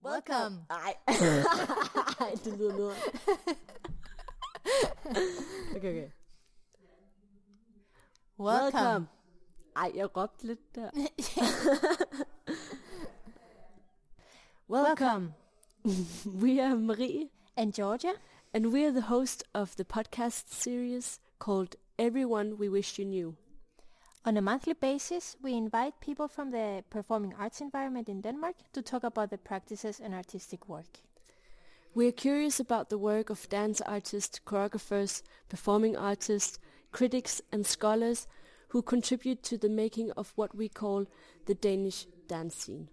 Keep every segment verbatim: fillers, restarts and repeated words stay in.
Welcome. Nej. Det lyder noget. Okay, okay. Welcome. Ej, jeg råbte lidt der. Welcome. We are Marie. And Georgia. And we are the host of the podcast series called Everyone We Wish You Knew. On a monthly basis, we invite people from the performing arts environment in Denmark to talk about their practices and artistic work. We are curious about the work of dance artists, choreographers, performing artists, critics and scholars who contribute to the making of what we call the Danish dance scene.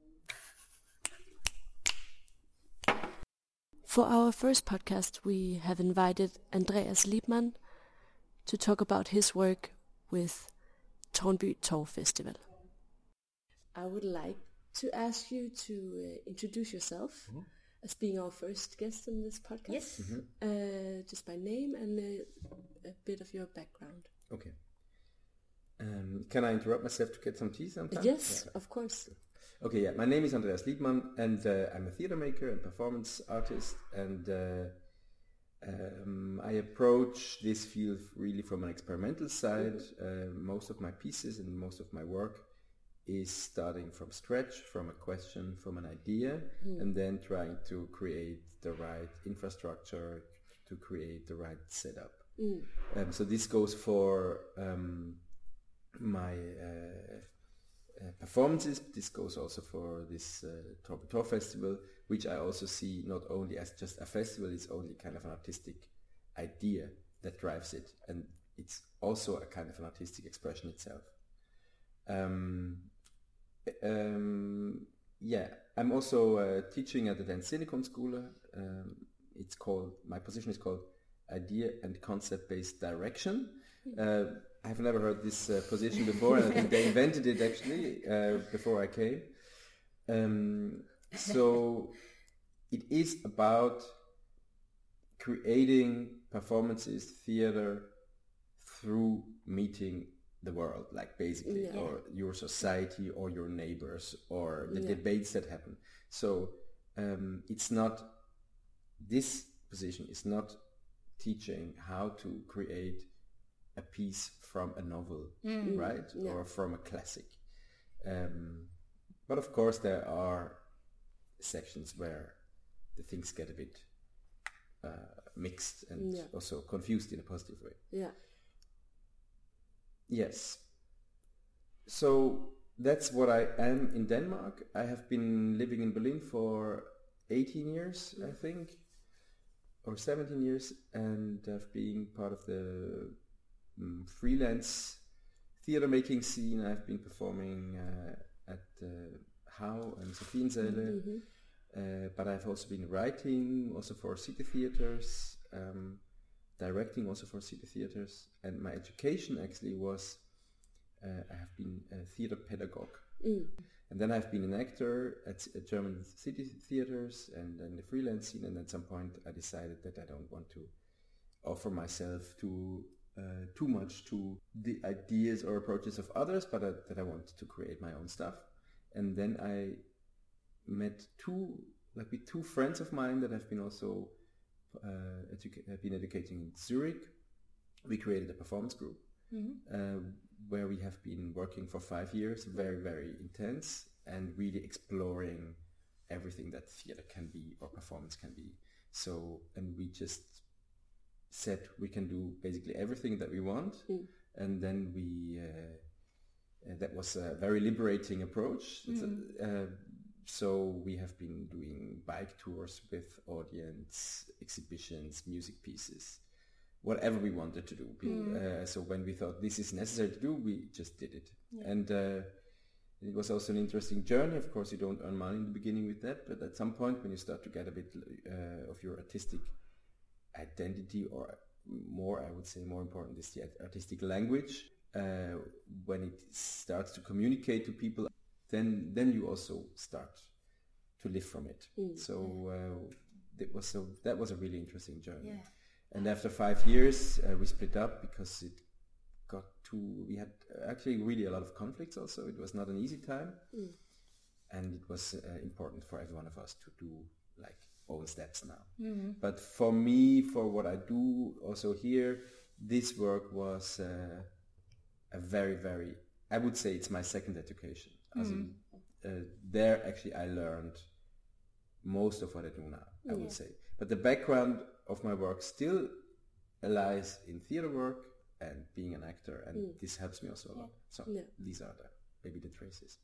For our first podcast, we have invited Andreas Liebmann to talk about his work with Tårnby Torv Festival. I would like to ask you to uh, introduce yourself mm-hmm. as being our first guest on this podcast. Yes. Mm-hmm. Uh, just by name and uh, a bit of your background. Okay. Um, can I interrupt myself to get some tea sometime? Yes, yeah. of course. Okay, yeah. My name is Andreas Liebmann, and uh, I'm a theater maker and performance artist, and uh, um, I approach this field really from an experimental side. Mm-hmm. Uh, most of my pieces and most of my work is starting from scratch, from a question, from an idea, mm. and then trying to create the right infrastructure, to create the right setup. Mm. Um, so this goes for um, my uh, uh, performances. This goes also for this uh, Tårnby Torv Festival, which I also see not only as just a festival, it's only kind of an artistic idea that drives it, and it's also a kind of an artistic expression itself. Um, um, yeah, I'm also uh, teaching at the Dansk Scenekunstskole. Um, it's called, my position is called Idea and Concept-Based Direction. Uh, I've never heard this uh, position before, and I think they invented it actually uh, before I came. Um, so it is about creating performances, theater, through meeting the world, like basically, yeah. or your society or your neighbors or the yeah. debates that happen. So um, it's not, this position is not teaching how to create a piece from a novel, mm. right? Yeah. Or from a classic. Um, but of course there are sections where the things get a bit uh, mixed and yeah. also confused in a positive way. Yeah. Yes. So that's what I am in Denmark. I have been living in Berlin for eighteen years, mm. I think, or seventeen years, and I've been part of the um, freelance theater making scene. I've been performing uh, at uh, How and Sophiensäle, mm-hmm. uh, but I've also been writing also for city theaters, um, directing also for city theaters, and my education actually was, uh, I have been a theater pedagogue. Mm. And then I've been an actor at, at German city theaters and then the freelance scene, and at some point I decided that I don't want to offer myself to uh, too much to the ideas or approaches of others, but uh, that I wanted to create my own stuff. And then I met two, like with two friends of mine that have been also uh, educa- have been educating in Zurich. We created a performance group. Mm-hmm. Uh, where we have been working for five years, very, very intense, and really exploring everything that theater can be or performance can be. So, and we just said we can do basically everything that we want, mm. and then we, uh, uh, that was a very liberating approach. Mm. Uh, so we have been doing bike tours with audience, exhibitions, music pieces, whatever we wanted to do. Mm. Uh, so when we thought this is necessary to do, we just did it. Yeah. And uh, it was also an interesting journey. Of course, you don't earn money in the beginning with that, but at some point when you start to get a bit uh, of your artistic identity, or more, I would say more important is the artistic language, uh, when it starts to communicate to people, then then you also start to live from it. Mm. So uh, that was a, that was a really interesting journey. Yeah. And after five years, uh, we split up because it got too, we had actually really a lot of conflicts also. It was not an easy time. Mm. and it was uh, important for every one of us to do like own steps now. Mm-hmm. But for me, for what I do also here, this work was uh, a very, very, I would say it's my second education. Mm-hmm. As in, uh, there actually I learned most of what I do now, I Yeah. would say. But the background of my work still lies in theater work and being an actor, and Mm. this helps me also a lot. So Yeah. these are the maybe the traces.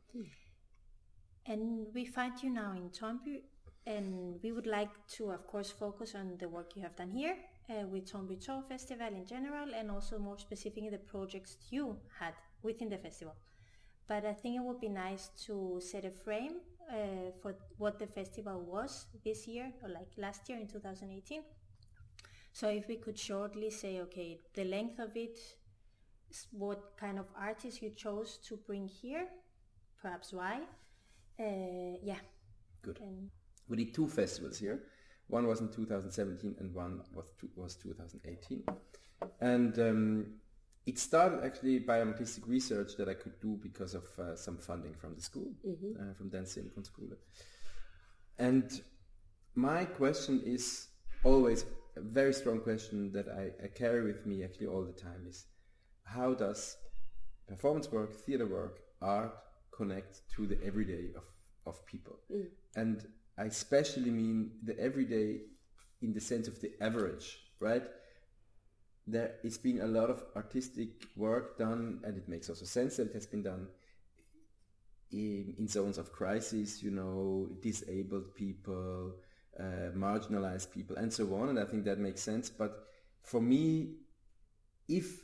And we find you now in Tornby, and we would like to, of course, focus on the work you have done here uh, with Tornby Torv Festival in general, and also more specifically the projects you had within the festival. But I think it would be nice to set a frame uh, for what the festival was this year, or like last year in two thousand eighteen. So if we could shortly say, okay, the length of it, s- what kind of artists you chose to bring here, perhaps why. Uh, yeah. Good. And We did two festivals here. One was in two thousand seventeen and one was, two, was two thousand eighteen. And um, it started actually by an artistic research that I could do because of uh, some funding from the school, uh, from Den Scenekunstskole. And my question is always a very strong question that I, I carry with me actually all the time is, how does performance work, theater work, art connect to the everyday of, of people? Mm. And I especially mean the everyday in the sense of the average, right? There has been a lot of artistic work done, and it makes also sense that it has been done in, in zones of crisis, you know, disabled people, uh, marginalized people, and so on. And I think that makes sense. But for me, if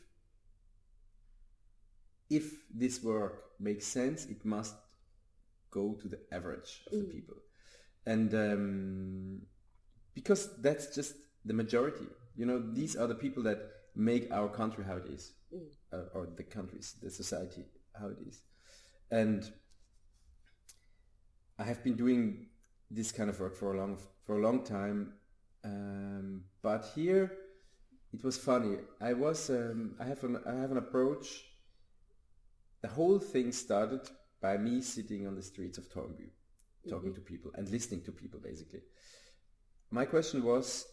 if this work makes sense, it must go to the average of Mm. the people. And um, because that's just the majority, you know, these are the people that make our country how it is, Mm. uh, or the countries, the society how it is. And I have been doing this kind of work for a long for a long time, um, but here it was funny. I was um, I have an I have an approach. The whole thing started by me sitting on the streets of Tornby, talking Mhm. to people and listening to people, basically. My question was,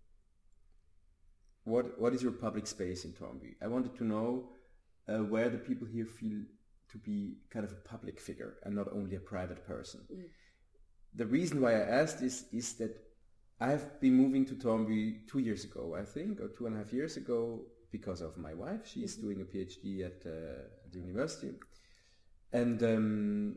what what is your public space in Tornby? I wanted to know uh, where the people here feel to be kind of a public figure and not only a private person. Mm. The reason why I asked this is that I've been moving to Tornby two years ago, I think, or two and a half years ago, because of my wife. She's Mhm. doing a PhD at, uh, at the university. And um,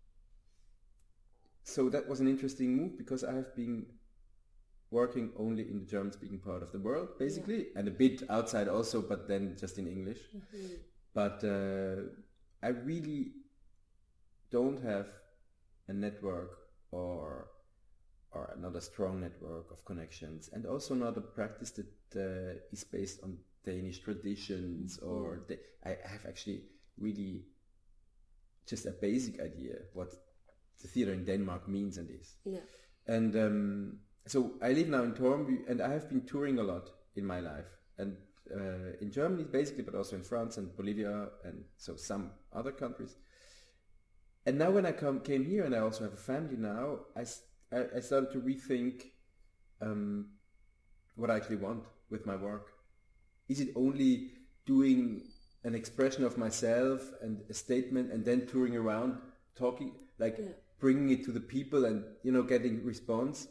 so that was an interesting move, because I have been working only in the German-speaking part of the world, basically, and a bit outside also, but then just in English. Mm. But uh, I really don't have a network or or not a strong network of connections, and also not a practice that uh, is based on Danish traditions, or the, I have actually really just a basic idea what the theater in Denmark means and is. Yeah. And um, so I live now in Tornby, and I have been touring a lot in my life, and uh, in Germany basically, but also in France and Bolivia, and so some other countries. And now when I come came here, and I also have a family now, I, s- I- I started to rethink um, what I actually want with my work. Is it only doing an expression of myself and a statement, and then touring around, talking, like Yeah. bringing it to the people and, you know, getting response?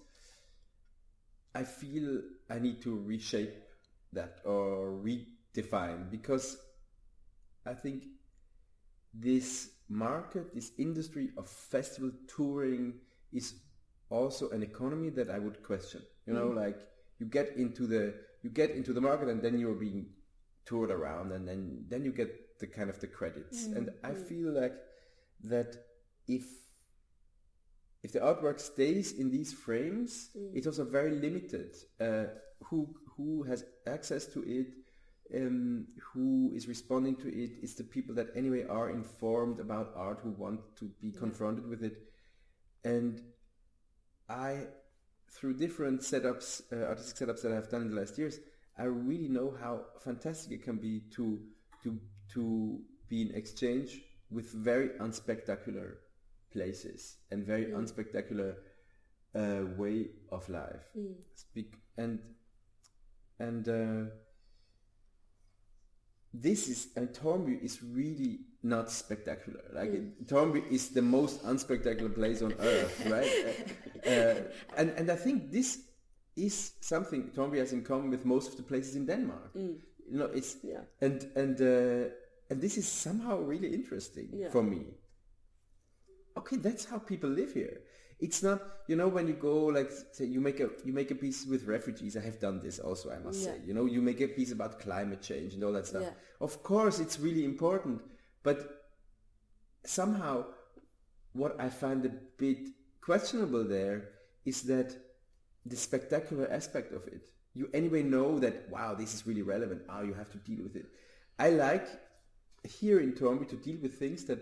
I feel I need to reshape that or redefine, because I think this market, this industry of festival touring is also an economy that I would question. You know, Mm. like you get into the you get into the market, and then you're being toured around, and then then you get the kind of the credits. Mm. And I Mm. feel like that if if the artwork stays in these frames, Mm. it's also very limited. Uh, who who has access to it? Um, who is responding to it? Is the people that anyway are informed about art, who want to be Yeah. confronted with it. And I, through different setups, uh, artistic setups that I've done in the last years, I really know how fantastic it can be to to to be in exchange with very unspectacular places and very mm. unspectacular uh, way of life. Mm. Speak and and uh, this is and Tornby is really not spectacular. Like mm. it, Tornby is the most unspectacular place on earth, right? uh, uh, and and I think this is something Tornby has in common with most of the places in Denmark. Mm. You know, it's yeah. and and uh, and this is somehow really interesting yeah. for me. Okay, that's how people live here. It's not, you know, when you go, like, say, you make a you make a piece with refugees. I have done this also, I must yeah. say. You know, you make a piece about climate change and all that stuff. Yeah. Of course, it's really important, but somehow, what I find a bit questionable there is that the spectacular aspect of it. You anyway know that, wow, this is really relevant. Ah, oh, you have to deal with it. I like here in Tornby to deal with things that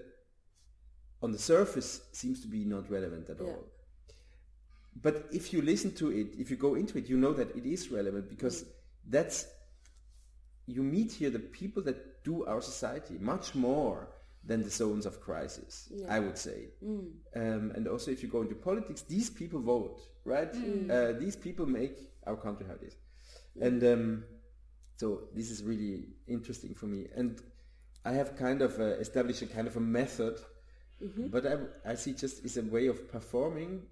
on the surface seems to be not relevant at yeah. all. But if you listen to it, if you go into it, you know that it is relevant because mm. that's, you meet here the people that do our society much more than the zones of crisis, yeah. I would say. Mm. Um, and also if you go into politics, these people vote, right? Mm. Uh, these people make our country how it is. Mm. And um, so this is really interesting for me. And I have kind of uh, established a kind of a method, mm-hmm. but I, I see just is a way of performing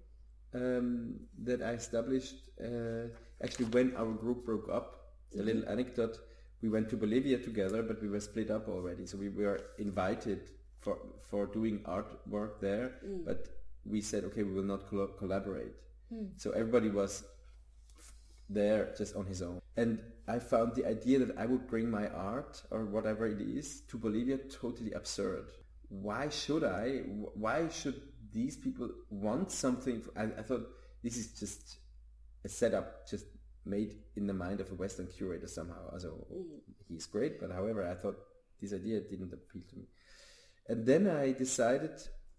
um, that I established uh, actually when our group broke up. Mm-hmm. A little anecdote. We went to Bolivia together, but we were split up already. So we were invited for for doing artwork there, mm. but we said, okay, we will not col- collaborate. Mm. So everybody was f- there just on his own. And I found the idea that I would bring my art or whatever it is to Bolivia totally absurd. Why should I? Why should these people want something? I, I thought this is just a setup, just made in the mind of a Western curator somehow. Also, mm. he's great, but however, I thought this idea didn't appeal to me. And then I decided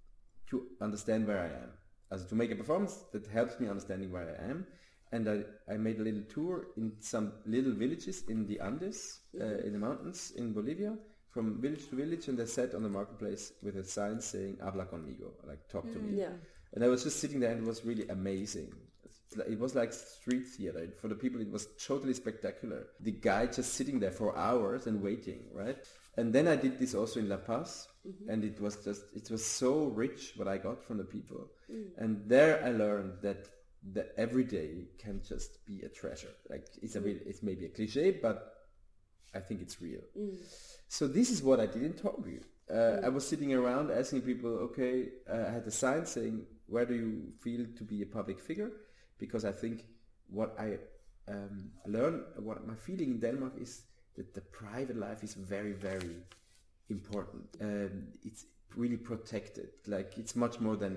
to understand where I am. Also to make a performance that helps me understanding where I am. And I, I made a little tour in some little villages in the Andes, mm. uh, in the mountains in Bolivia, from village to village, and I sat on the marketplace with a sign saying, "Habla conmigo," like talk to mm. me. Yeah. And I was just sitting there and it was really amazing. It was like street theater. For the people, it was totally spectacular. The guy just sitting there for hours and waiting, right? And then I did this also in La Paz, mm-hmm. and it was just, it was so rich what I got from the people. Mm. And there I learned that the everyday can just be a treasure. Like it's a mm. it's maybe a cliche, but I think it's real. Mm. So this is what I did in Tornby. Uh, mm. I was sitting around asking people, okay, uh, I had a sign saying, where do you feel to be a public figure? Because I think what I um, learned, what my feeling in Denmark is that the private life is very, very important. Um, it's really protected. Like it's much more than,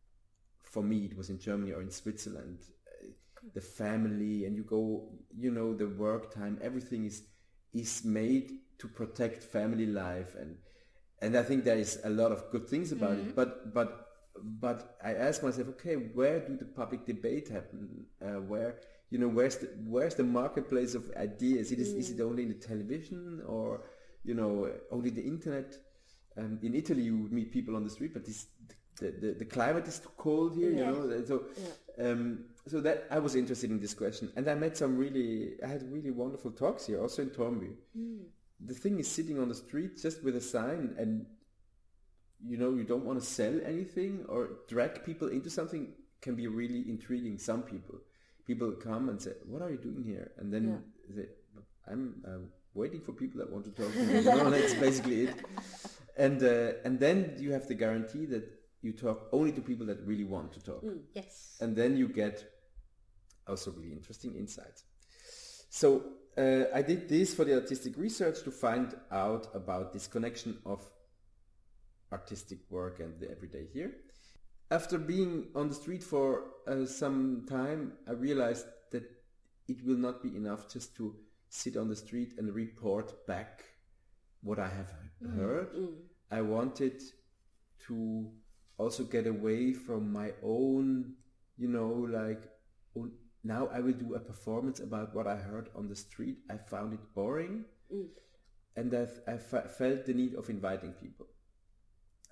for me, it was in Germany or in Switzerland. Uh, the family, and you go, you know, the work time, everything is is made to protect family life, and and I think there is a lot of good things about mm-hmm. it. But but. But I asked myself, okay, where do the public debate happen? Uh, where, you know, where's the where's the marketplace of ideas? It is, mm. is it only in the television, or, you know, only the internet? Um, in Italy, you would meet people on the street, but this, the, the, the climate is too cold here, yeah. you know. So, yeah. um, so that I was interested in this question, and I met some really, I had really wonderful talks here, also in Tornby. Mm. The thing is, sitting on the street just with a sign and, you know, you don't want to sell anything or drag people into something can be really intriguing. Some people, people come and say, "What are you doing here?" And then yeah. they, I'm uh, waiting for people that want to talk to me. You know, that's basically it. And uh, and then you have the guarantee that you talk only to people that really want to talk. Mm, yes. And then you get also really interesting insights. So uh, I did this for the artistic research to find out about this connection of artistic work and the everyday here. After being on the street for uh, some time, I realized that it will not be enough just to sit on the street and report back what I have mm. heard. Mm. I wanted to also get away from my own, you know, like, oh, now I will do a performance about what I heard on the street. I found it boring, mm. and I, I f- felt the need of inviting people.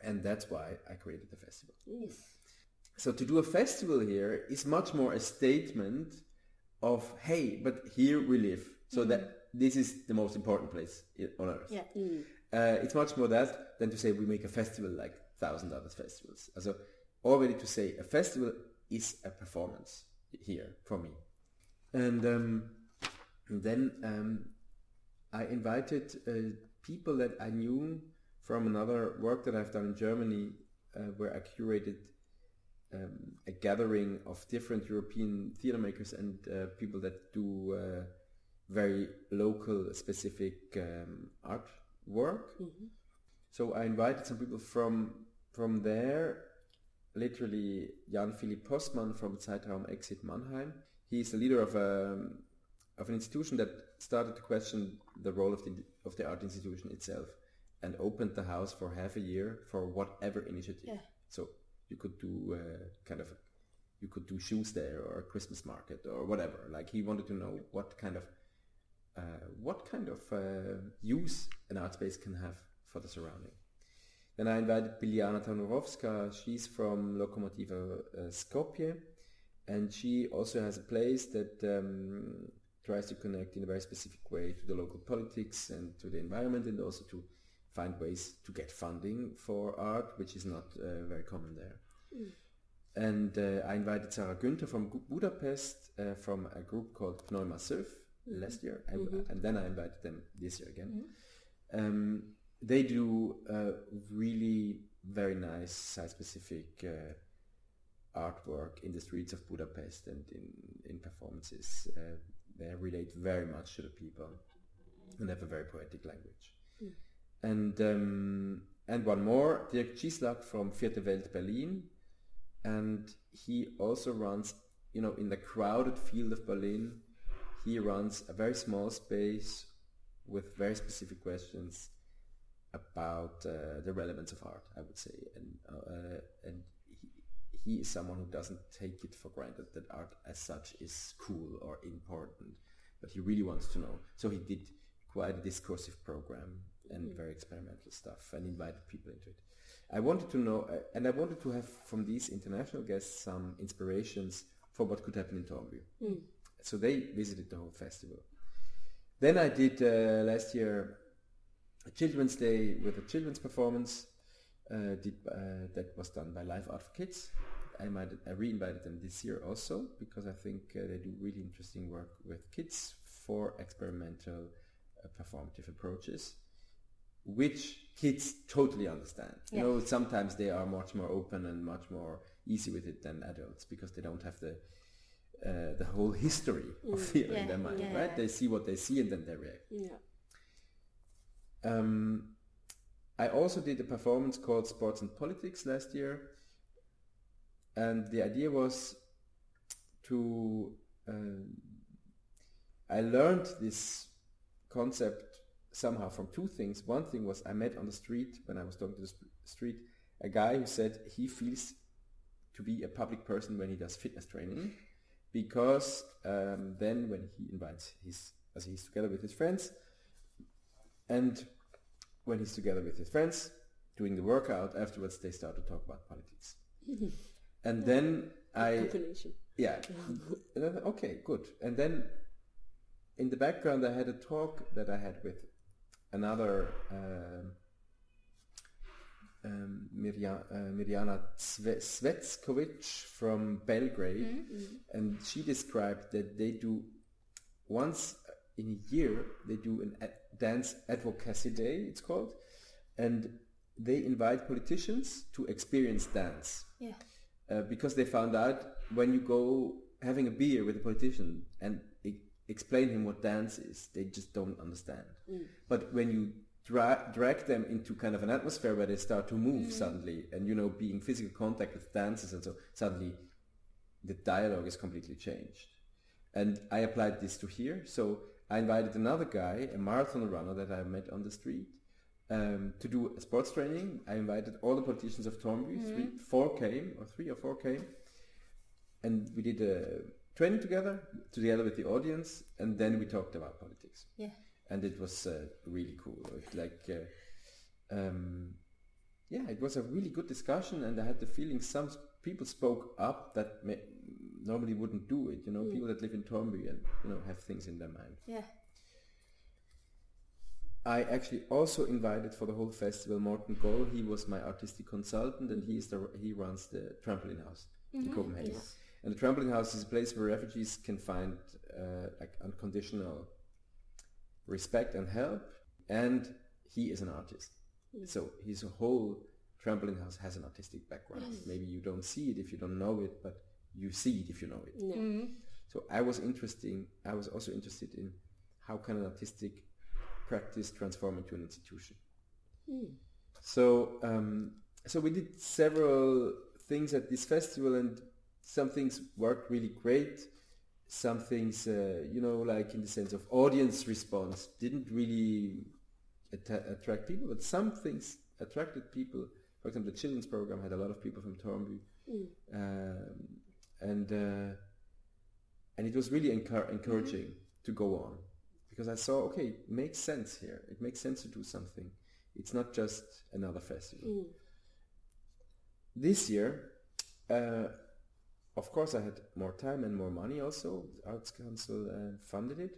And that's why I created the festival. Yes. So to do a festival here is much more a statement of, hey, but here we live. So mm. that this is the most important place on earth. Yeah. Mm. Uh, it's much more that than to say we make a festival like thousand other festivals. So already to say a festival is a performance here for me. And, um, and then um, I invited uh, people that I knew from another work that I've done in Germany, uh, where I curated um, a gathering of different European theatre makers and uh, people that do uh, very local, specific um, art work. Mm-hmm. So I invited some people from from there, literally Jan-Philipp Postmann from Zeitraum Exit Mannheim. He's the leader of a of an institution that started to question the role of the of the art institution itself, and opened the house for half a year for whatever initiative. Yeah. So you could do uh, kind of, a, you could do shoes there or a Christmas market or whatever. Like he wanted to know what kind of, uh, what kind of uh, use an art space can have for the surrounding. Then I invited Biljana Tanurovska. She's from Lokomotiva uh, Skopje, and she also has a place that um, tries to connect in a very specific way to the local politics and to the environment, and also to find ways to get funding for art, which is not uh, very common there. Mm. And uh, I invited Sarah Günther from Budapest, uh, from a group called Pneuma Surf mm-hmm. last year, and, mm-hmm. and then I invited them this year again. Mm-hmm. Um, they do uh, really very nice site-specific uh, artwork in the streets of Budapest and in, in performances. Uh, they relate very much to the people and have a very poetic language. Mm. And um, and one more, Dirk Cieslak from Vierte Welt Berlin, and he also runs, you know, in the crowded field of Berlin, he runs a very small space with very specific questions about uh, the relevance of art, I would say, and uh, and he, he is someone who doesn't take it for granted that art as such is cool or important, but he really wants to know. So he did quite a discursive program and mm. very experimental stuff, and invited people into it. I wanted to know, uh, and I wanted to have from these international guests some inspirations for what could happen in Tornby. Mm. So they visited the whole festival. Then I did uh, last year a Children's Day with a children's performance uh, did, uh, that was done by Live Art for Kids. I, might, I re-invited them this year also, because I think uh, they do really interesting work with kids for experimental uh, performative approaches, which kids totally understand. Yeah. You know, sometimes they are much more open and much more easy with it than adults, because they don't have the uh, the whole history mm. of fear yeah. in their mind, yeah. right? They see what they see and then they react. Yeah. Um, I also did a performance called Sports and Politics last year, and the idea was to um, I learned this concept somehow from two things. One thing was I met on the street, when I was talking to the sp- street, a guy who said he feels to be a public person when he does fitness training, because um, then when he invites his, as he's together with his friends, and when he's together with his friends doing the workout, afterwards they start to talk about politics. And then I... Combination. Yeah. Okay, good. And then in the background I had a talk that I had with another um, um, Mirja, uh, Mirjana Svetskovic from Belgrade, mm-hmm. and she described that they do once in a year they do an ad- dance advocacy day, it's called, and they invite politicians to experience dance. Yeah. Uh, because they found out when you go having a beer with a politician and e- explain him what dance is, they just don't understand. Mm. But when you dra- drag them into kind of an atmosphere where they start to move mm. suddenly, and you know, be in physical contact with dancers, and so suddenly the dialogue is completely changed. And I applied this to here. So I invited another guy, a marathon runner that I met on the street, um, to do a sports training. I invited all the politicians of Tornby. Mm. Three, four came, or three or four came, and we did a training together, together with the audience, and then we talked about politics. Yeah. And it was uh, really cool. It, like, uh, um, yeah, it was a really good discussion, and I had the feeling some people spoke up that may, normally wouldn't do it. You know, mm. people that live in Tornby and you know have things in their mind. Yeah. I actually also invited for the whole festival Morten Goll. He was my artistic consultant, and he is the he runs the Trampoline House mm-hmm. in Copenhagen. Yes. And the Trampoline House is a place where refugees can find uh, like unconditional respect and help. And he is an artist, mm. so his whole Trampoline House has an artistic background. Yes. Maybe you don't see it if you don't know it, but you see it if you know it. Yeah. Mm-hmm. So I was interesting. I was also interested in how can an artistic practice transform into an institution. Mm. So um, so we did several things at this festival, and some things worked really great. Some things, uh, you know, like in the sense of audience response, didn't really att- attract people, but some things attracted people. For example, the children's program had a lot of people from Tornby, mm. um, and uh, and it was really encu- encouraging mm-hmm. to go on. Because I saw, okay, it makes sense here. It makes sense to do something. It's not just another festival. Mm. This year, uh, of course, I had more time and more money also. The Arts Council uh, funded it.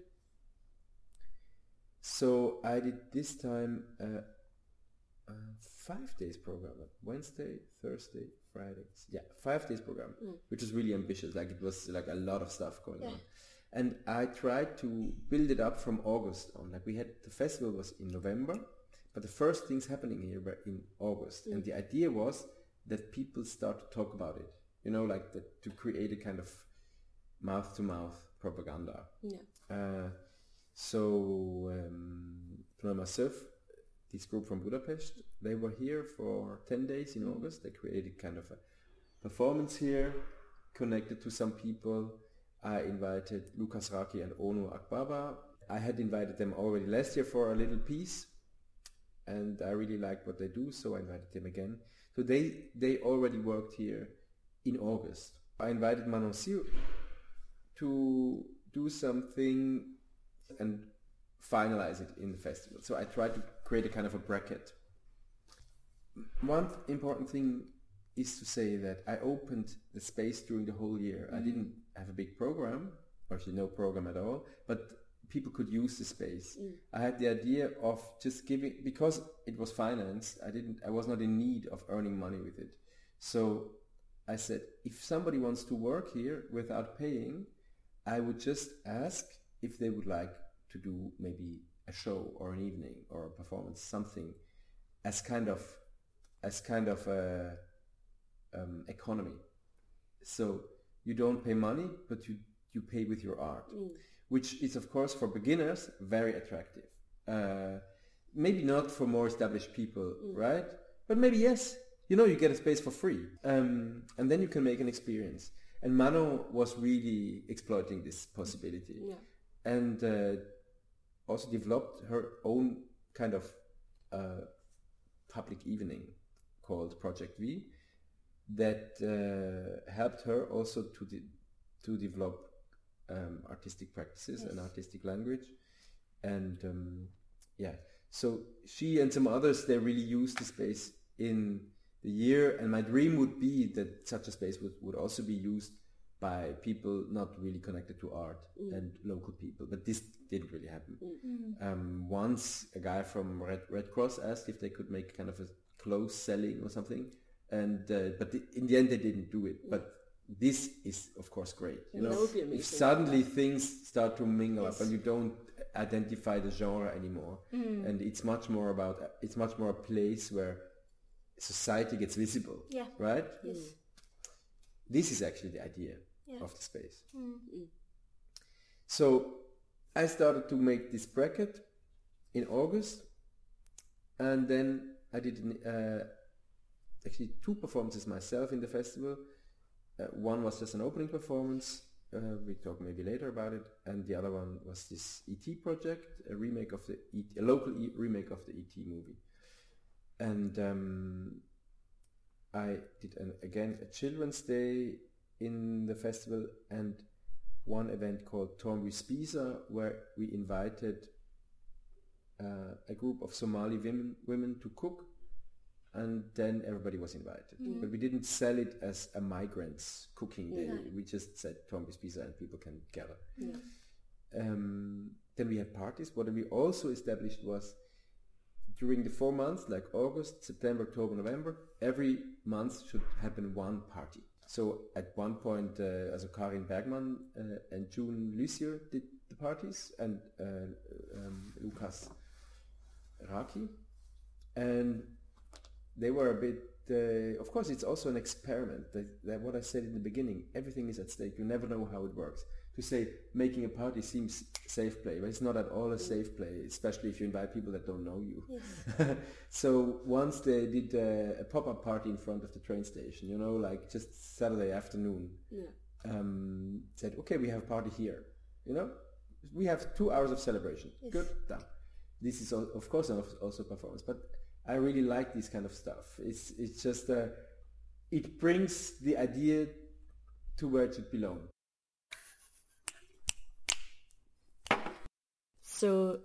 So I did this time uh, a five days program. Wednesday, Thursday, Fridays. Yeah, five days program, mm. which was really ambitious. Like it was like a lot of stuff going yeah. on. And I tried to build it up from August on. Like we had, the festival was in November, but the first things happening here were in August. Mm. And the idea was that people start to talk about it. You know, like the, to create a kind of mouth-to-mouth propaganda. Yeah. Uh, so, um, Pneuma Surf, this group from Budapest, they were here for ten days in mm. August. They created kind of a performance here, connected to some people. I invited Lukas Raki and Onu Akbaba. I had invited them already last year for a little piece, and I really liked what they do, so I invited them again. So they they already worked here in August. I invited Manon Siu to do something and finalize it in the festival. So I tried to create a kind of a bracket. One important thing is to say that I opened the space during the whole year. Mm. I didn't have a big program, or actually no program at all, but people could use the space. Mm. I had the idea of just giving, because it was financed, I didn't, I was not in need of earning money with it. So I said, if somebody wants to work here without paying, I would just ask if they would like to do maybe a show or an evening or a performance, something as kind of, as kind of a um, economy. So you don't pay money, but you, you pay with your art, mm. which is, of course, for beginners, very attractive. Uh, maybe not for more established people, mm. right? But maybe yes. You know, you get a space for free. Um, and then you can make an experience. And Mano was really exploiting this possibility. Yeah. And uh, also developed her own kind of uh, public evening called Project V, that uh, helped her also to de- to develop um, artistic practices yes. and artistic language. And um, yeah, so she and some others, they really used the space in the year. And my dream would be that such a space would, would also be used by people not really connected to art mm. and local people. But this didn't really happen. Mm-hmm. Um, once a guy from Red, Red Cross asked if they could make kind of a clothes selling or something. And uh, but the, in the end they didn't do it. But this is of course great. You and know, if suddenly yeah. things start to mingle yes. up and you don't identify the genre anymore, mm. and it's much more about it's much more a place where society gets visible. Yeah. Right. Yes. This is actually the idea yeah. of the space. Mm. So I started to make this bracket in August, and then I did. Uh, Actually, two performances myself in the festival. Uh, one was just an opening performance. Uh, we talk maybe later about it. And the other one was this E T project, a remake of the E T, a local e- remake of the E T movie. And um, I did an, again a Children's Day in the festival and one event called Tornby Spisa, where we invited uh, a group of Somali women women to cook. and then everybody was invited. Mm. But we didn't sell it as a migrants cooking day. Yeah. We just said Tornby's Pizza and people can gather. Yeah. Um, then we had parties. What we also established was during the four months, like August, September, October, November, every month should happen one party. So at one point, uh, also Karin Bergman uh, and June Lysier did the parties, and uh, um, Lukas Raki. And they were a bit, uh, of course it's also an experiment. That, that what I said in the beginning, everything is at stake. You never know how it works. To say making a party seems safe play, but it's not at all a safe play, especially if you invite people that don't know you. Yes. So once they did a, a pop-up party in front of the train station, you know, like just Saturday afternoon, yeah. um, said, okay, we have a party here, you know, we have two hours of celebration. Yes. Good, done. This is all, of course also performance, but I really like this kind of stuff. It's it's just uh, it brings the idea to where it should belong. So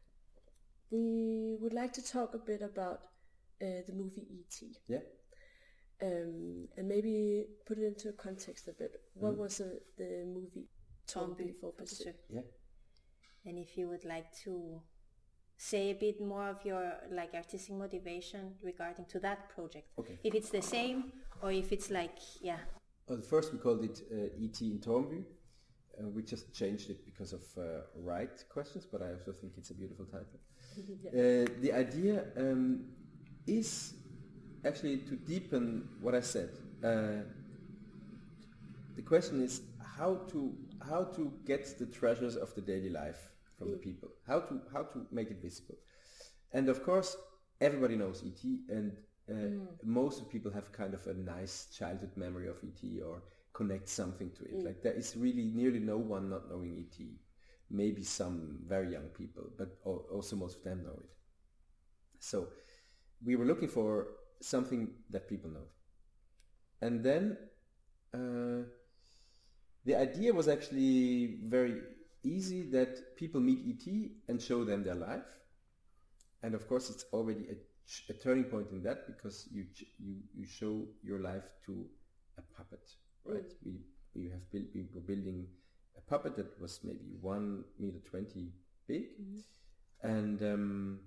we would like to talk a bit about uh, the movie E T. Yeah. Um, and maybe put it into context a bit. What mm. was uh, the movie Tornby for Besøg? Yeah. And if you would like to say a bit more of your like artistic motivation regarding to that project. Okay. If it's the same or if it's like, yeah. Well, first we called it uh, E T in Tornby. Uh, we just changed it because of uh, right questions, but I also think it's a beautiful title. Yeah. uh, the idea um, is actually to deepen what I said. Uh, the question is how to how to get the treasures of the daily life from mm. the people. How to how to make it visible. And of course, everybody knows E T, and uh, mm. most of people have kind of a nice childhood memory of E T or connect something to it. Mm. Like there is really nearly no one not knowing E T. Maybe some very young people, but also most of them know it. So we were looking for something that people know. And then uh, the idea was actually very easy, that people meet E T and show them their life. And of course it's already a, a turning point in that, because you, you, you show your life to a puppet. Right, mm. we we have built we were building a puppet that was maybe one meter twenty big, mm. and um,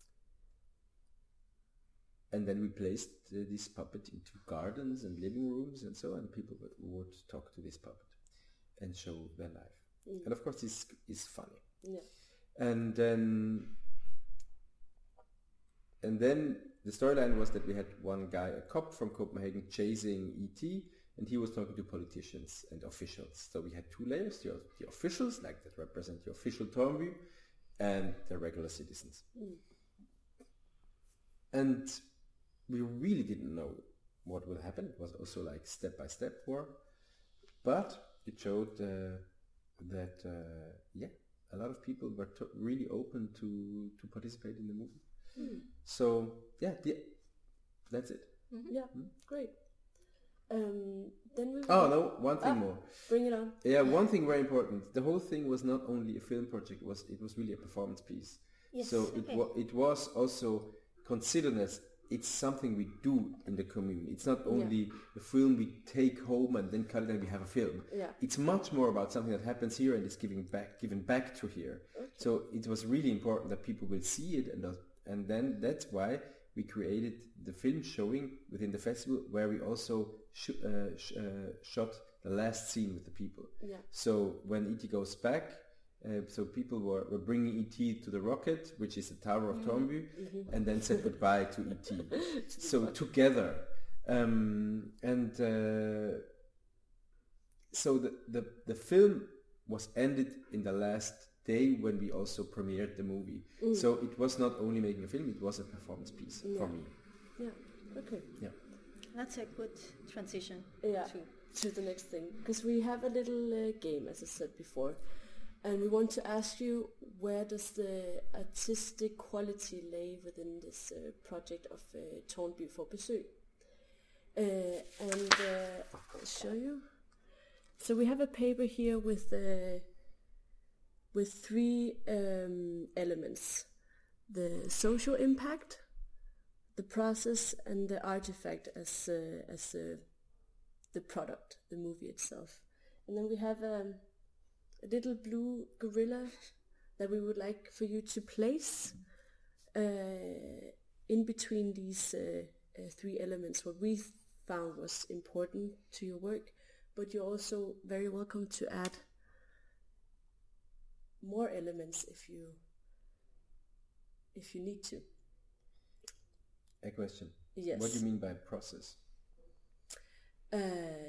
and then we placed uh, this puppet into gardens and living rooms and so on. People would, would talk to this puppet and show their life, mm. and of course this is funny. Yeah. And then and then the storyline was that we had one guy, a cop from Copenhagen, chasing E T. And he was talking to politicians and officials. So we had two layers, the, the officials, like that represent the official Tornby, and the regular citizens. Mm. And we really didn't know what would happen. It was also like step-by-step work. But it showed uh, that, uh, yeah, a lot of people were to- really open to, to participate in the movie. Mm. So, yeah, the, that's it. Mm-hmm. Yeah, mm. Great. Um, then we oh no, one thing ah, more. Bring it on. Yeah, one thing very important. The whole thing was not only a film project; it was it was really a performance piece. Yes, so okay. it wa- it was also considered as it's something we do in the commune. It's not only yeah. a film we take home and then cut it and we have a film. Yeah. It's much more about something that happens here and is giving back, given back to here. Okay. So it was really important that people will see it, and uh, and then that's why we created the film showing within the festival, where we also sh- uh, sh- uh, shot the last scene with the people. Yeah. So when E T goes back, uh, so people were, were bringing E T to the rocket, which is the Tower of mm-hmm. Tornby, mm-hmm. and then said goodbye to E T. So together. Um, and uh, so the, the, the film was ended in the last day when we also premiered the movie. Mm. So it was not only making a film, it was a performance piece yeah. for me. Yeah, okay. Yeah. That's a good transition. Yeah, to, to the next thing. Because we have a little uh, game, as I said before. And we want to ask you, where does the artistic quality lay within this uh, project of uh, Tornby for Besøg? Uh, and uh, I'll show you. So we have a paper here with uh, with three um, elements: the social impact, the process and the artifact as uh, as uh, the product, the movie itself. And then we have um, a little blue gorilla that we would like for you to place uh, in between these uh, uh, three elements, what we th- found was important to your work, but you're also very welcome to add more elements if you if you need to. A question. Yes. What do you mean by process? Uh,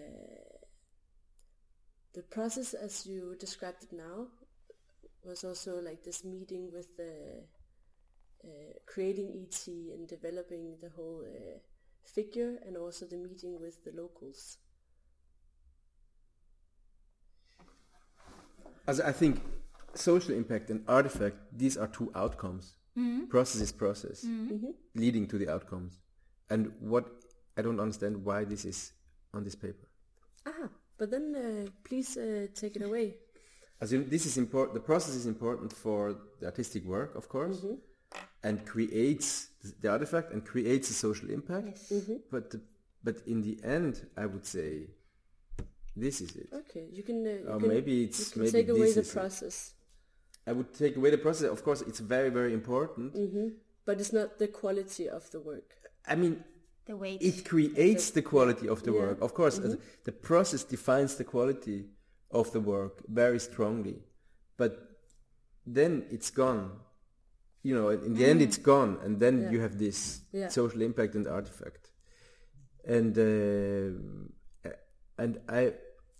the process, as you described it now, was also like this meeting with the uh, creating E T and developing the whole uh, figure, and also the meeting with the locals. As I think social impact and artifact, these are two outcomes. Mm-hmm. Process is process, mm-hmm. leading to the outcomes. And what I don't understand why this is on this paper. Ah, but then uh, please uh, take it away. As in, this is important. The process is important for the artistic work, of course, mm-hmm. and creates the artifact and creates a social impact. Yes. Mm-hmm. But the, but in the end, I would say this is it. Okay, you can. Uh, you or can, maybe it's you can maybe take away this the is process. It. I would take away the process. Of course, it's very very important. Mm-hmm. But it's not the quality of the work. I mean, the weight. It creates the quality of the yeah. work. Of course, mm-hmm. the process defines the quality of the work very strongly. But then it's gone. You know, in the mm. end it's gone. And then yeah. you have this yeah. social impact and artifact. And uh, and I...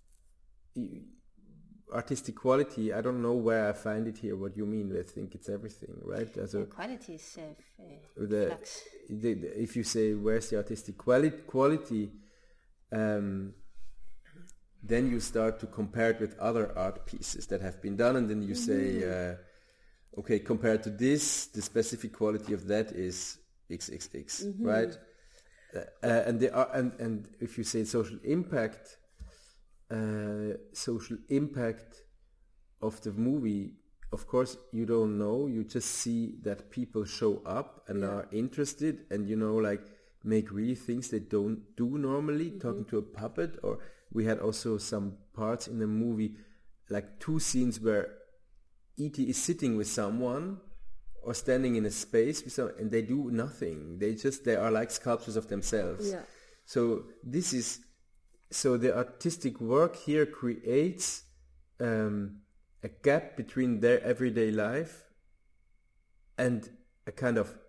artistic quality, I don't know where I find it here, what you mean. I think it's everything, right? As the quality is uh, the, flux. The, the, if you say, where's the artistic quali- quality, um, then you start to compare it with other art pieces that have been done, and then you mm-hmm. say, uh, okay, compared to this, the specific quality of that is X X X, mm-hmm. right? Uh, uh, and, the, uh, and, and if you say social impact, Uh, social impact of the movie, of course you don't know, you just see that people show up and yeah. are interested, and you know, like make really things they don't do normally, mm-hmm. talking to a puppet. Or we had also some parts in the movie, like two scenes where E T is sitting with someone or standing in a space with someone, and they do nothing, they just they are like sculptures of themselves. Yeah. So this is So the artistic work here creates um, a gap between their everyday life and a kind of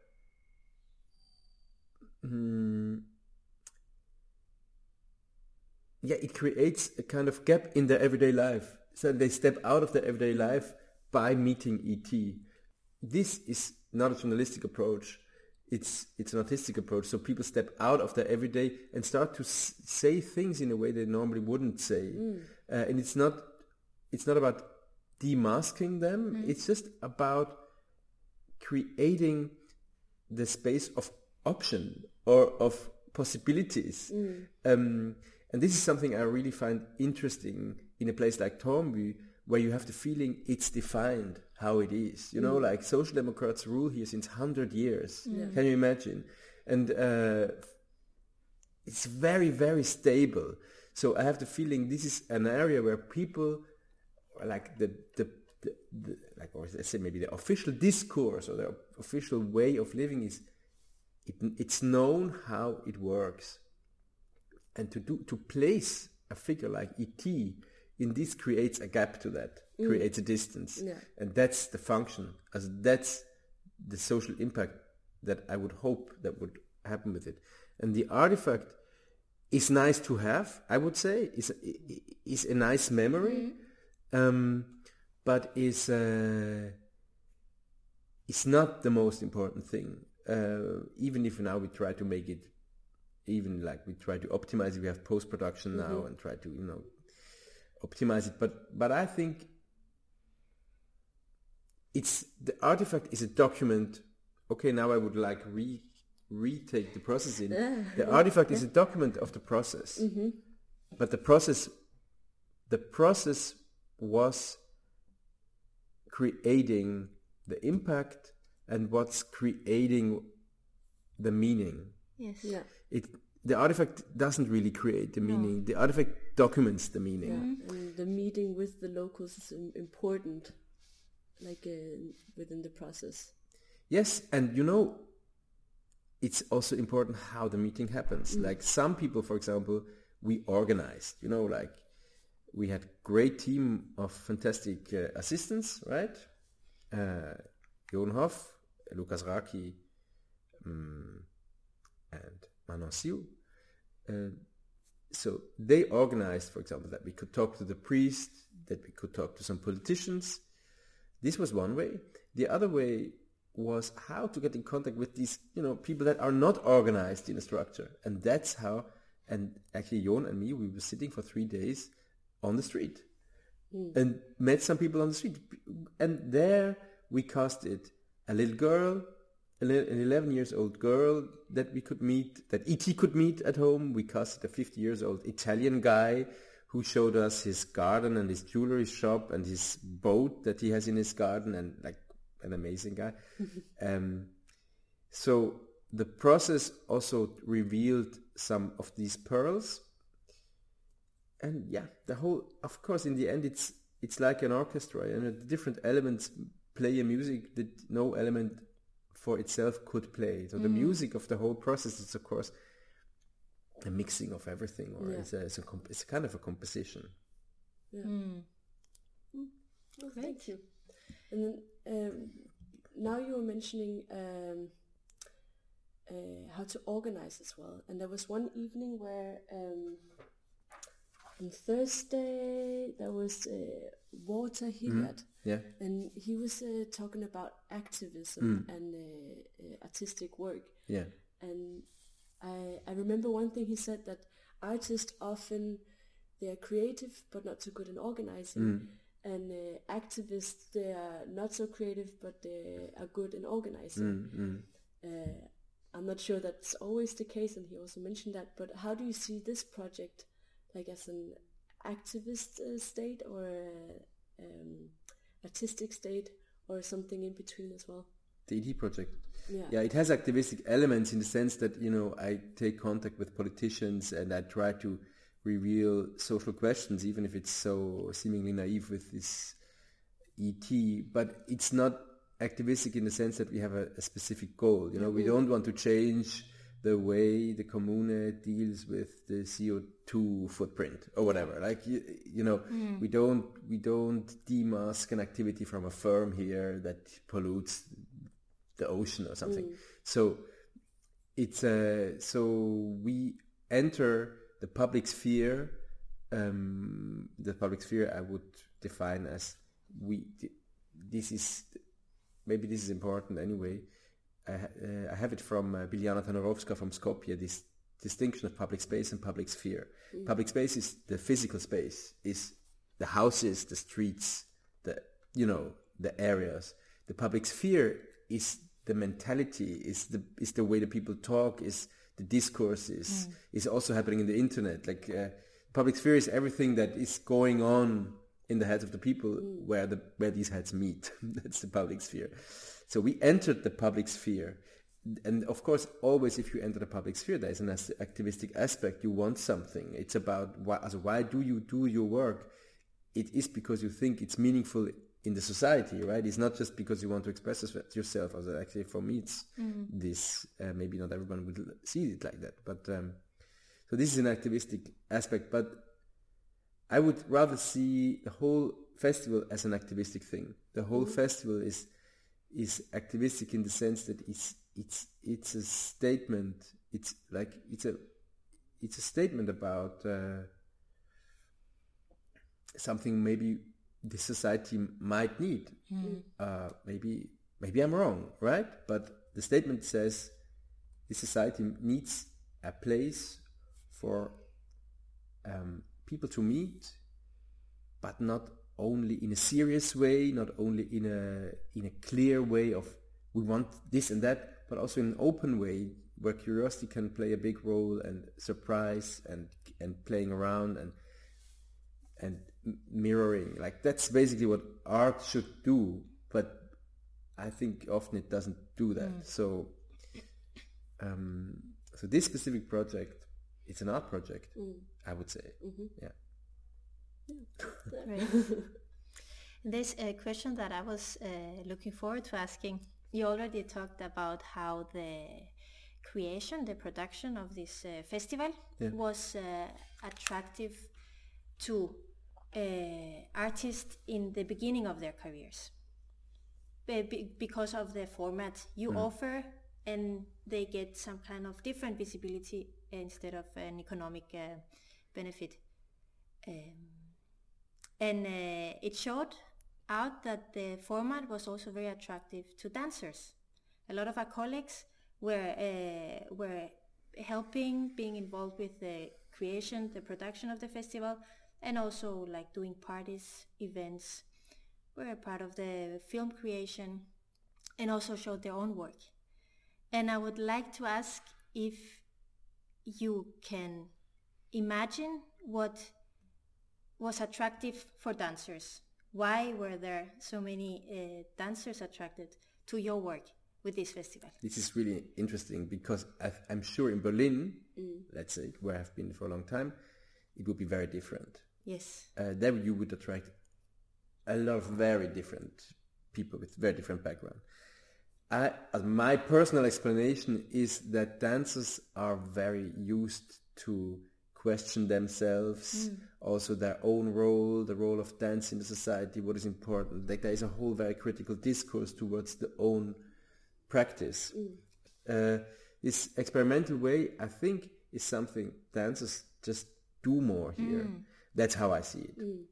mm, yeah, it creates a kind of gap in their everyday life. So they step out of their everyday life by meeting E T. This is not a journalistic approach. It's it's an artistic approach. So people step out of their everyday and start to s- say things in a way they normally wouldn't say. Mm. Uh, and it's not it's not about demasking them. Mm. It's just about creating the space of option or of possibilities. Mm. Um, and this is something I really find interesting in a place like Tornby, where you have the feeling it's defined how it is. You know, mm. like Social Democrats rule here since one hundred years. Yeah. Can you imagine? And uh, it's very, very stable. So I have the feeling this is an area where people, like the, the, the, the like, or let's say maybe the official discourse or the official way of living is, it, it's known how it works. And to do to place a figure like E T in this creates a gap to that, mm. creates a distance. Yeah. And that's the function. As that's the social impact that I would hope that would happen with it. And the artifact is nice to have, I would say, is is a nice memory, mm. um, but is uh, is not the most important thing. Uh, even if now we try to make it, even like we try to optimize it, we have post-production mm-hmm. now and try to, you know, optimize it, but but I think it's the artifact is a document. Okay, now I would like re retake the process in. The artifact is a document of the process, mm-hmm. but the process, the process was creating the impact, and what's creating the meaning. Yes. Yeah. It the artifact doesn't really create the meaning. No. The artifact documents the meaning. Yeah. Mm-hmm. And the meeting with the locals is important, like uh, within the process. Yes, and you know, it's also important how the meeting happens. Mm. Like some people, for example, we organized, you know, like we had great team of fantastic uh, assistants, right? Uh, Jon Hoff, Lukas Raki, um, and Manon Siu. Uh, so they organized, for example, that we could talk to the priest, that we could talk to some politicians. This was one way. The other way was how to get in contact with these, you know, people that are not organized in a structure. And that's how, and actually Jon and me, we were sitting for three days on the street mm. and met some people on the street. And there we casted a little girl, an eleven years old girl that we could meet, that E T could meet at home. We casted a fifty years old Italian guy who showed us his garden and his jewelry shop and his boat that he has in his garden, and like an amazing guy. um, so the process also revealed some of these pearls. And yeah, the whole, of course, in the end, it's it's like an orchestra, and you know, the different elements play a music that no element for itself could play. So mm. the music of the whole process is, of course, a mixing of everything, or yeah. it's, a, it's, a comp- it's a kind of a composition. Yeah. Mm. Mm. Well, thank you. And then um, now you were mentioning um, uh, how to organize as well. And there was one evening where um, on Thursday there was uh, Walter Hilliard. Mm. Yeah. And he was uh, talking about activism mm. and uh, uh, artistic work. Yeah. And I, I remember one thing he said, that artists often, they are creative but not so good in organizing. Mm. And uh, activists, they are not so creative, but they are good in organizing. Mm, mm. Uh, I'm not sure that's always the case, and he also mentioned that, but how do you see this project, like as an activist uh, state, or a, um, artistic state, or something in between as well? The E T project. Yeah. yeah, it has activistic elements in the sense that, you know, I take contact with politicians and I try to reveal social questions, even if it's so seemingly naive with this E T, but it's not activistic in the sense that we have a, a specific goal. You know, mm-hmm. we don't want to change the way the commune deals with the C O two footprint or whatever. Like, you, you know, mm. we don't we don't demask an activity from a firm here that pollutes the ocean or something. Mm. So it's a so we enter the public sphere. Um, the public sphere I would define as we. This is maybe this is important anyway. I, uh, I have it from uh, Biljana Tanorovska from Skopje. This distinction of public space and public sphere. Mm. Public space is the physical space, is the houses, the streets, the you know the areas. The public sphere is the mentality, is the is the way the people talk, is the discourse, is mm. is also happening in the internet. Like uh, public sphere is everything that is going on in the heads of the people mm. where the where these heads meet. That's the public sphere. So we entered the public sphere, and of course, always if you enter the public sphere, there is an activistic aspect. You want something. It's about why. Also, why do you do your work? It is because you think it's meaningful in the society, right? It's not just because you want to express yourself. As actually, for me, it's mm. this. Uh, maybe not everyone would see it like that, but um, so this is an activistic aspect. But I would rather see the whole festival as an activistic thing. The whole mm. festival is is activistic in the sense that it's it's it's a statement. It's like it's a it's a statement about uh, something maybe the society might need. Mm. Uh, maybe maybe I'm wrong, right? But the statement says the society needs a place for um, people to meet, but not only in a serious way, not only in a in a clear way of we want this and that, but also in an open way where curiosity can play a big role, and surprise and and playing around and and mirroring. Like that's basically what art should do, but I think often it doesn't do that. Mm. So um, so this specific project, it's an art project, Mm. I would say. Mm-hmm. Yeah. Right. This uh, question that I was uh, looking forward to asking, you already talked about how the creation, the production of this uh, festival Yeah. was uh, attractive to uh, artists in the beginning of their careers. Be- be- because of the format you offer, and they get some kind of different visibility instead of an economic uh, benefit. Um, and uh, it showed out that the format was also very attractive to dancers. A lot of our colleagues were uh, were helping, being involved with the creation, the production of the festival, and also like doing parties, events. Were a part of the film creation, and also showed their own work. And I would like to ask if you can imagine what was attractive for dancers. Why were there so many uh, dancers attracted to your work with this festival? This is really interesting because I've, I'm sure in Berlin, mm. let's say, where I've been for a long time, it would be very different. Yes. Uh, there you would attract a lot of very different people with very different background. I, uh, my personal explanation is that dancers are very used to question themselves, mm. also their own role, the role of dance in the society, what is important. Like there is a whole very critical discourse towards the own practice. Mm. Uh, this experimental way, I think, is something dancers just do more here. Mm. That's how I see it. Mm.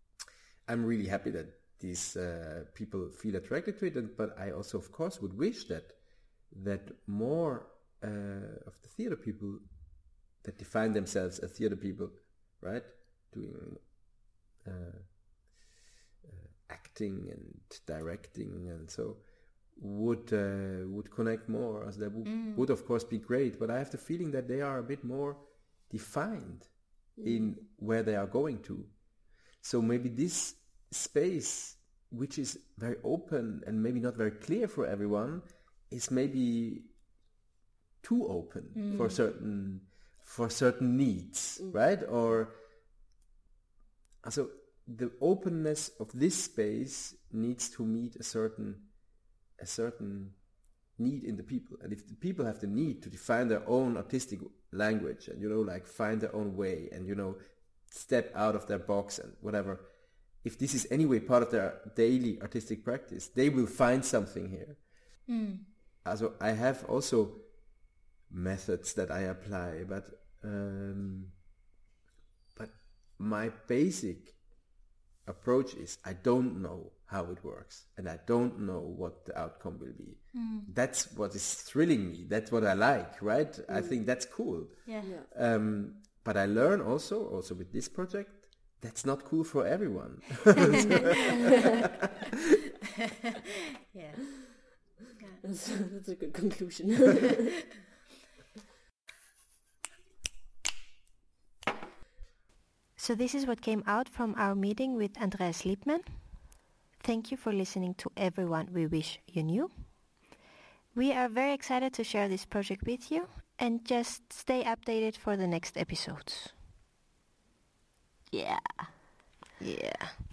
I'm really happy that these uh, people feel attracted to it, and, but I also, of course, would wish that that more uh, of the theater people that define themselves as theater people, right, doing uh, uh, acting and directing, and so would uh, would connect more. As that would, mm. would, of course, be great. But I have the feeling that they are a bit more defined mm. in where they are going to. So maybe this space, which is very open and maybe not very clear for everyone, is maybe too open mm. for certain for certain needs, mm. right? Or so the openness of this space needs to meet a certain a certain need in the people. And if the people have the need to define their own artistic language and, you know, like find their own way and, you know, step out of their box and whatever, if this is anyway part of their daily artistic practice, they will find something here. Mm. Also, I have also methods that I apply, but um, but my basic approach is I don't know how it works and I don't know what the outcome will be. Mm. That's what is thrilling me. That's what I like, right? Mm. I think that's cool. Yeah. yeah. Um, but I learn also, also with this project, that's not cool for everyone. yeah. yeah. That's, that's a good conclusion. So this is what came out from our meeting with Andreas Liebmann. Thank you for listening to Everyone We Wish You Knew. We are very excited to share this project with you, and just stay updated for the next episodes. Yeah. Yeah.